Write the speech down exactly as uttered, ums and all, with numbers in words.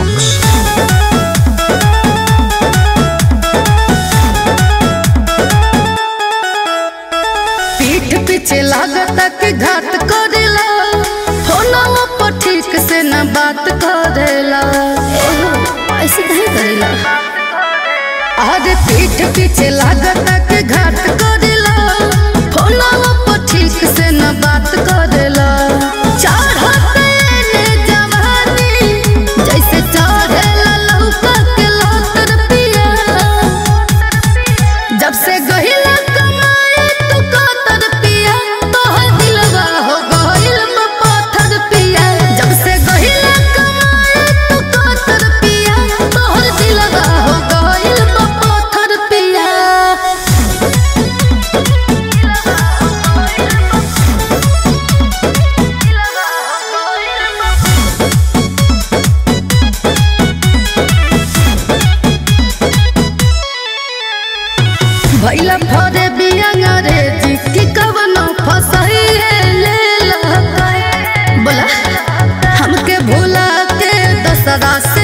पीठ पीछे लागता कि घात करेला, फोनवा पर ठीक से न बात करेला। ऐसे नहीं करेला। अरे पीठ पीछे लागता कि घात करेला, फोनवा पर ठीक से न बात करेला। चढ़ते ने जवानी जैसे चढ़ेला लौका के लौतर पिया, जब से गहिला कमाए तू कतर पिया, तोहर दिलवा हो गइल बा पत्थर पिया। जब से गहिला कमाए तू कतर पिया, तोहर दिलवा हो गइल बा पत्थर पिया। भैला फरे बिया रे जी की कवनो फसई है ले लका, बोला हमके भूला के दसरा से